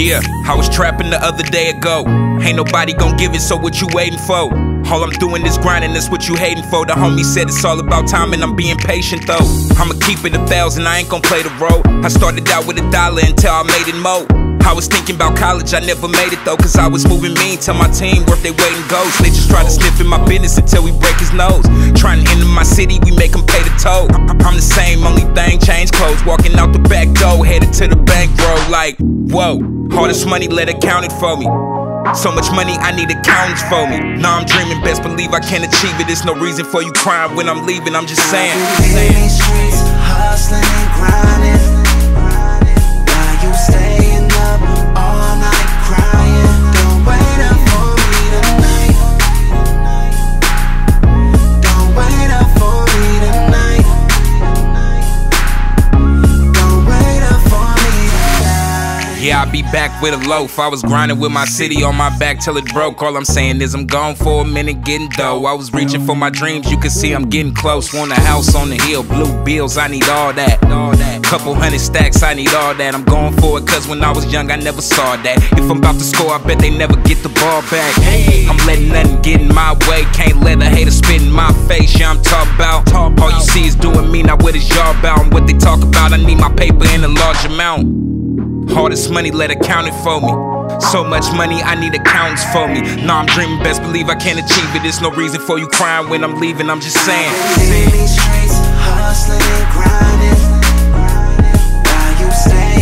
Yeah, I was trapping the other day ago. Ain't nobody gon' give it, so what you waiting for? All I'm doing is grinding, that's what you hating for. The homie said it's all about time and I'm being patient though. I'ma keep it 1,000, I ain't gon' play the role. I started out with $1 until I made it more. I was thinking about college, I never made it though, cause I was moving mean till my team worth they weight in goals. They just try to sniff in my business until we break his nose. Trying to enter my city, we make him pay the toll. I'm the same, only thing, change clothes. Walking out the back door, headed to the bank road like, whoa, all this money, let it count it for me. So much money, I need accountants for me. Now I'm dreaming, best believe I can achieve it. There's no reason for you crying when I'm leaving, I'm just saying. These streets, hustling and grinding. While you staying up all night crying. Don't wait up for me tonight. Don't wait up for me tonight. Don't wait up for me tonight. Yeah, I'll be back with a loaf. I was grinding with my city on my back till it broke. All I'm saying is I'm gone for a minute getting dough. I was reaching for my dreams, you can see I'm getting close. Want a house on the hill, blue bills, I need all that. Couple hundred stacks, I need all that. I'm going for it cause when I was young I never saw that. If I'm about to score, I bet they never get the ball back. I'm letting nothing get in my way. Can't let a hater spit in my face. Yeah, I'm talking about. All you see is doing me, now what is y'all about? And what they talk about, I need my paper in a large amount. All this money, let it count it for me. So much money, I need accountants for me. Now I'm dreaming, best believe I can achieve it. There's no reason for you crying when I'm leaving, I'm just saying. In these streets, hustling and grinding. While you stay